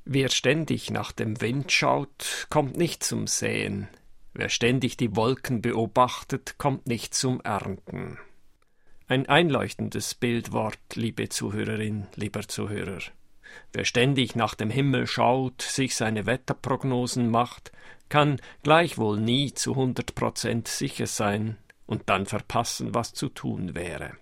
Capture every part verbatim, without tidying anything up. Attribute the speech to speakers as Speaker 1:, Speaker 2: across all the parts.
Speaker 1: Wer ständig nach dem Wind schaut, kommt nicht zum Säen. Wer ständig die Wolken beobachtet, kommt nicht zum Ernten. Ein einleuchtendes Bildwort, liebe Zuhörerin, lieber Zuhörer. Wer ständig nach dem Himmel schaut, sich seine Wetterprognosen macht, kann gleichwohl nie zu hundert Prozent sicher sein und dann verpassen, was zu tun wäre.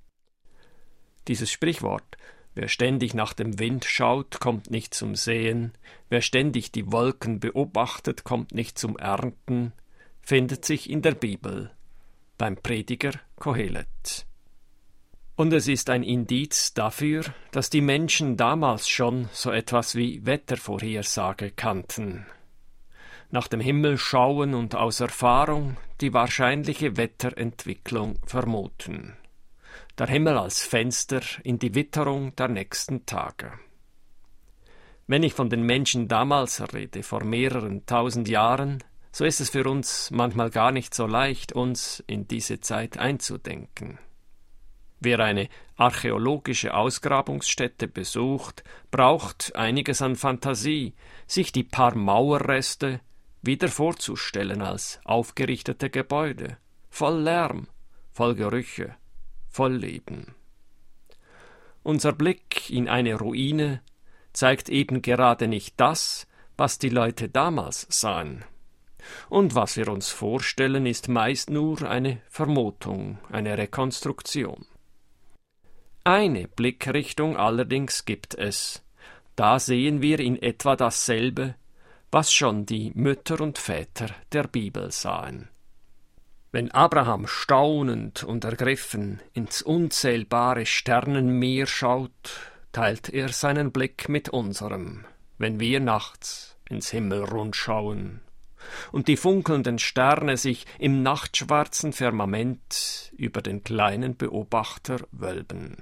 Speaker 1: Dieses Sprichwort, wer ständig nach dem Wind schaut, kommt nicht zum Säen, wer ständig die Wolken beobachtet, kommt nicht zum Ernten, findet sich in der Bibel, beim Prediger Kohelet. Und es ist ein Indiz dafür, dass die Menschen damals schon so etwas wie Wettervorhersage kannten. Nach dem Himmel schauen und aus Erfahrung die wahrscheinliche Wetterentwicklung vermuten. Der Himmel als Fenster in die Witterung der nächsten Tage. Wenn ich von den Menschen damals rede, vor mehreren tausend Jahren, so ist es für uns manchmal gar nicht so leicht, uns in diese Zeit einzudenken. Wer eine archäologische Ausgrabungsstätte besucht, braucht einiges an Fantasie, sich die paar Mauerreste wieder vorzustellen als aufgerichtete Gebäude, voll Lärm, voll Gerüche, voll Leben. Unser Blick in eine Ruine zeigt eben gerade nicht das, was die Leute damals sahen. Und was wir uns vorstellen, ist meist nur eine Vermutung, eine Rekonstruktion. Eine Blickrichtung allerdings gibt es. Da sehen wir in etwa dasselbe, was schon die Mütter und Väter der Bibel sahen. Wenn Abraham staunend und ergriffen ins unzählbare Sternenmeer schaut, teilt er seinen Blick mit unserem, wenn wir nachts ins Himmelrund schauen und die funkelnden Sterne sich im nachtschwarzen Firmament über den kleinen Beobachter wölben.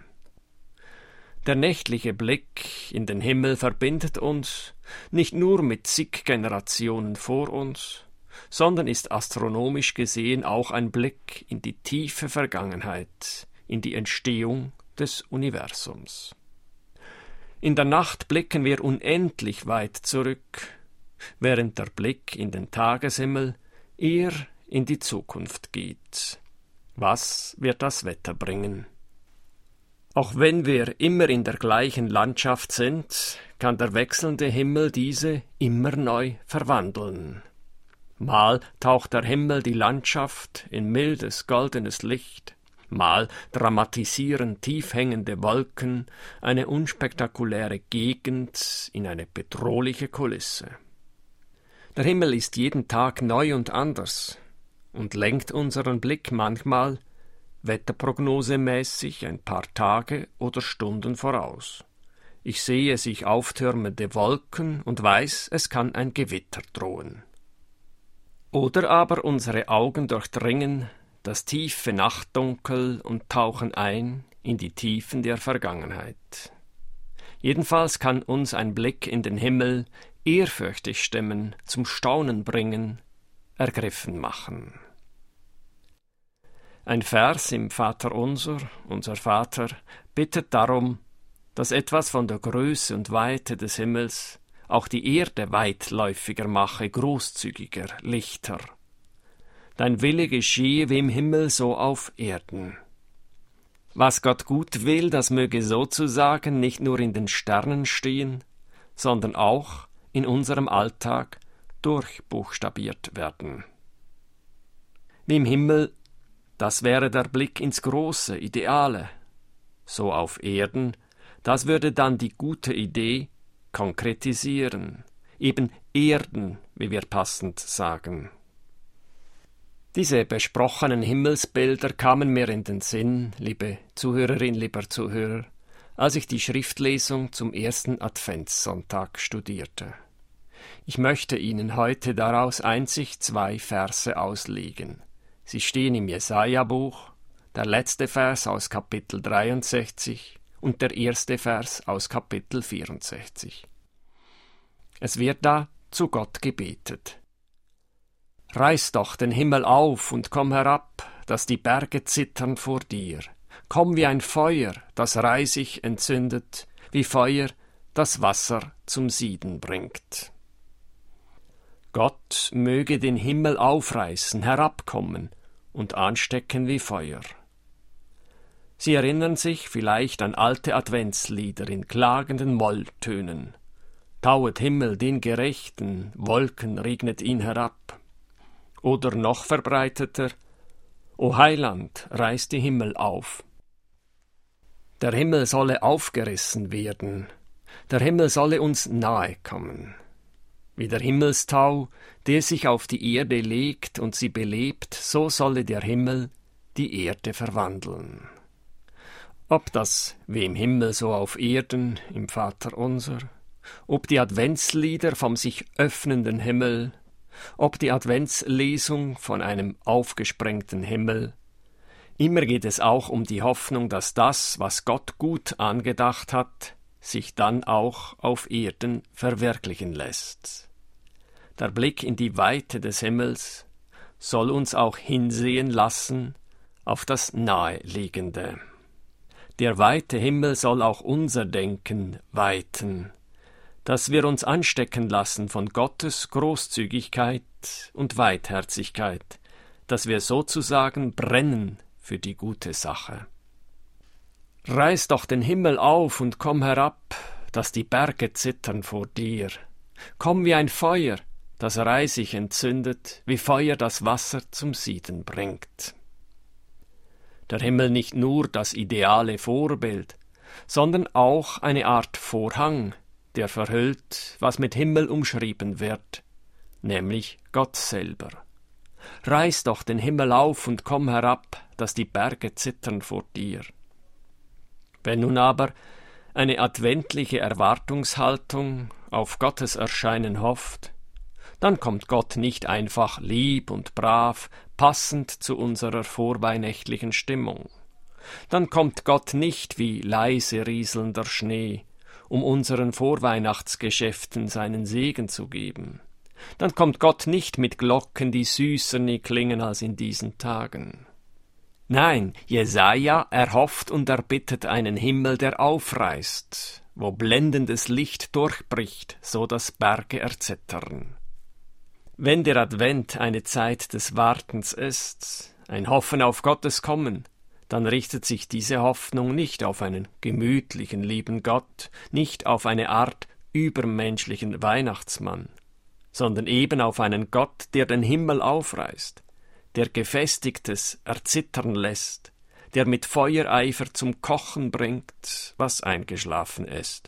Speaker 1: Der nächtliche Blick in den Himmel verbindet uns nicht nur mit zig Generationen vor uns, sondern ist astronomisch gesehen auch ein Blick in die tiefe Vergangenheit, in die Entstehung des Universums. In der Nacht blicken wir unendlich weit zurück, während der Blick in den Tageshimmel eher in die Zukunft geht. Was wird das Wetter bringen? Auch wenn wir immer in der gleichen Landschaft sind, kann der wechselnde Himmel diese immer neu verwandeln. Mal taucht der Himmel die Landschaft in mildes, goldenes Licht, mal dramatisieren tief hängende Wolken eine unspektakuläre Gegend in eine bedrohliche Kulisse. Der Himmel ist jeden Tag neu und anders und lenkt unseren Blick manchmal wetterprognosemäßig ein paar Tage oder Stunden voraus. Ich sehe sich auftürmende Wolken und weiß, es kann ein Gewitter drohen. Oder aber unsere Augen durchdringen das tiefe Nachtdunkel und tauchen ein in die Tiefen der Vergangenheit. Jedenfalls kann uns ein Blick in den Himmel ehrfürchtig stimmen, zum Staunen bringen, ergriffen machen. Ein Vers im Vaterunser, unser Vater, bittet darum, dass etwas von der Größe und Weite des Himmels auch die Erde weitläufiger mache, großzügiger, lichter. Dein Wille geschehe wie im Himmel, so auf Erden. Was Gott gut will, das möge sozusagen nicht nur in den Sternen stehen, sondern auch in unserem Alltag durchbuchstabiert werden. Wie im Himmel, das wäre der Blick ins große, Ideale. So auf Erden, das würde dann die gute Idee konkretisieren, eben Erden, wie wir passend sagen. Diese besprochenen Himmelsbilder kamen mir in den Sinn, liebe Zuhörerin, lieber Zuhörer, als ich die Schriftlesung zum ersten Adventssonntag studierte. Ich möchte Ihnen heute daraus einzig zwei Verse auslegen. Sie stehen im Jesaja-Buch, der letzte Vers aus Kapitel dreiundsechzig und der erste Vers aus Kapitel vierundsechzig. Es wird da zu Gott gebetet. Reiß doch den Himmel auf und komm herab, dass die Berge zittern vor dir. Komm wie ein Feuer, das reisig entzündet, wie Feuer, das Wasser zum Sieden bringt. Gott möge den Himmel aufreißen, herabkommen und anstecken wie Feuer. Sie erinnern sich vielleicht an alte Adventslieder in klagenden Molltönen. Tauet Himmel den Gerechten, Wolken regnet ihn herab. Oder noch verbreiteter: O Heiland, reiß die Himmel auf. Der Himmel solle aufgerissen werden, der Himmel solle uns nahe kommen. Wie der Himmelstau, der sich auf die Erde legt und sie belebt, so solle der Himmel die Erde verwandeln. Ob das wie im Himmel so auf Erden im Vaterunser, ob die Adventslieder vom sich öffnenden Himmel, ob die Adventslesung von einem aufgesprengten Himmel, immer geht es auch um die Hoffnung, dass das, was Gott gut angedacht hat, sich dann auch auf Erden verwirklichen lässt. Der Blick in die Weite des Himmels soll uns auch hinsehen lassen auf das Naheliegende. Der weite Himmel soll auch unser Denken weiten, dass wir uns anstecken lassen von Gottes Großzügigkeit und Weitherzigkeit, dass wir sozusagen brennen für die gute Sache. Reiß doch den Himmel auf und komm herab, dass die Berge zittern vor dir. Komm wie ein Feuer, das Reisig entzündet, wie Feuer das Wasser zum Sieden bringt. Der Himmel nicht nur das ideale Vorbild, sondern auch eine Art Vorhang, der verhüllt, was mit Himmel umschrieben wird, nämlich Gott selber. Reiß doch den Himmel auf und komm herab, dass die Berge zittern vor dir. Wenn nun aber eine adventliche Erwartungshaltung auf Gottes Erscheinen hofft, dann kommt Gott nicht einfach lieb und brav, passend zu unserer vorweihnachtlichen Stimmung. Dann kommt Gott nicht wie leise rieselnder Schnee, um unseren Vorweihnachtsgeschäften seinen Segen zu geben. Dann kommt Gott nicht mit Glocken, die süßer nie klingen als in diesen Tagen. Nein, Jesaja erhofft und erbittet einen Himmel, der aufreißt, wo blendendes Licht durchbricht, so dass Berge erzittern. Wenn der Advent eine Zeit des Wartens ist, ein Hoffen auf Gottes Kommen, dann richtet sich diese Hoffnung nicht auf einen gemütlichen, lieben Gott, nicht auf eine Art übermenschlichen Weihnachtsmann, sondern eben auf einen Gott, der den Himmel aufreißt, der Gefestigtes erzittern lässt, der mit Feuereifer zum Kochen bringt, was eingeschlafen ist.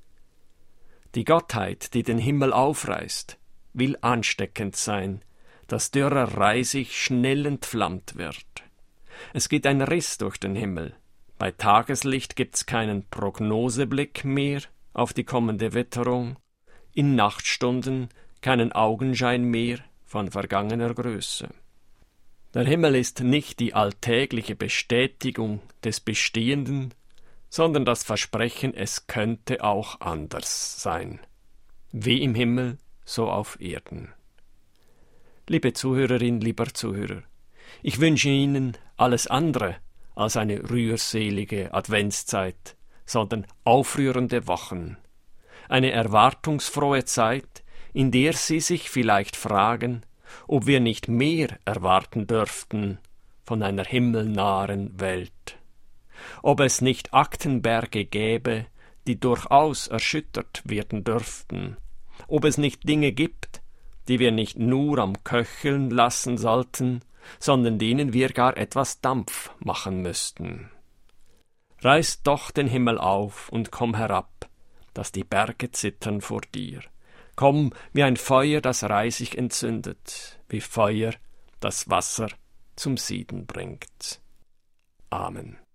Speaker 1: Die Gottheit, die den Himmel aufreißt, will ansteckend sein, dass dürrer Reisig schnell entflammt wird. Es geht ein Riss durch den Himmel. Bei Tageslicht gibt's keinen Prognoseblick mehr auf die kommende Witterung, in Nachtstunden keinen Augenschein mehr von vergangener Größe. Der Himmel ist nicht die alltägliche Bestätigung des Bestehenden, sondern das Versprechen, es könnte auch anders sein. Wie im Himmel, so auf Erden. Liebe Zuhörerin, lieber Zuhörer, ich wünsche Ihnen alles andere als eine rührselige Adventszeit, sondern aufrührende Wochen, eine erwartungsfrohe Zeit, in der Sie sich vielleicht fragen, ob wir nicht mehr erwarten dürften von einer himmelnahen Welt, ob es nicht Aktenberge gäbe, die durchaus erschüttert werden dürften, ob es nicht Dinge gibt, die wir nicht nur am Köcheln lassen sollten, sondern denen wir gar etwas Dampf machen müssten. Reiß doch den Himmel auf und komm herab, dass die Berge zittern vor dir. Komm wie ein Feuer, das Reisig entzündet, wie Feuer, das Wasser zum Sieden bringt. Amen.